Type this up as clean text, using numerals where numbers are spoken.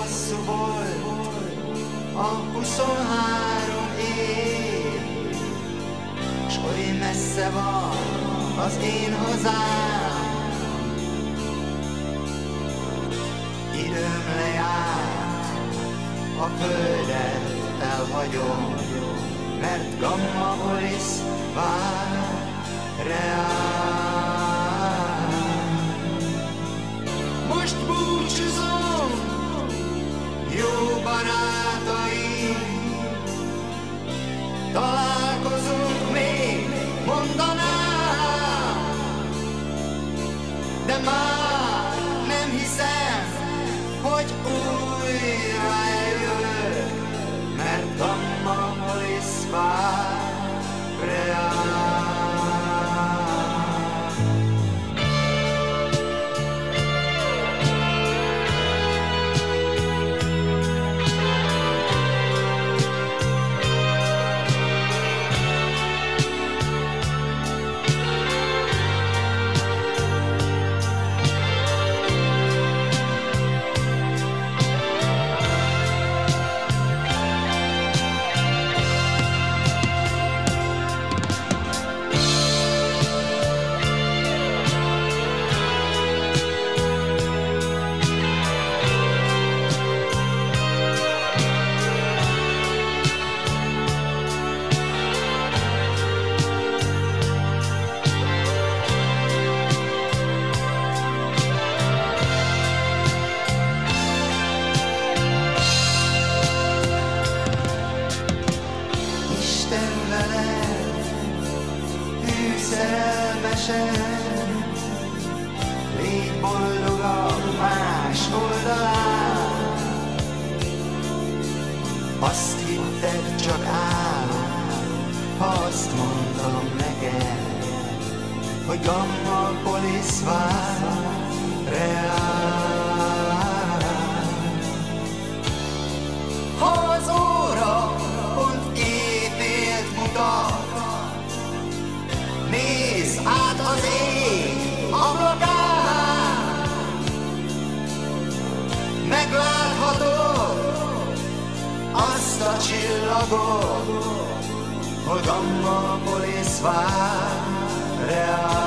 hosszú volt a 23 év, s oly messze van az én hazám. Időm lejárt, a földet elhagyom, mert Gammapolis vár reál. Most búcsúzom, jó barátaim, találkozunk még, mondanám, de már nem hiszem, hogy újra eljövök, mert Gammapolis vár reál. Szerelmesen, légy boldogabb más oldalán. Azt hitted csak álom, ha azt mondtam neked, hogy Gammapolis vár reál. Ha az óra pont éjfélt mutat, nézz át az ég ablakán, megláthatod azt a csillagot, hogy Gammapolis vár reál.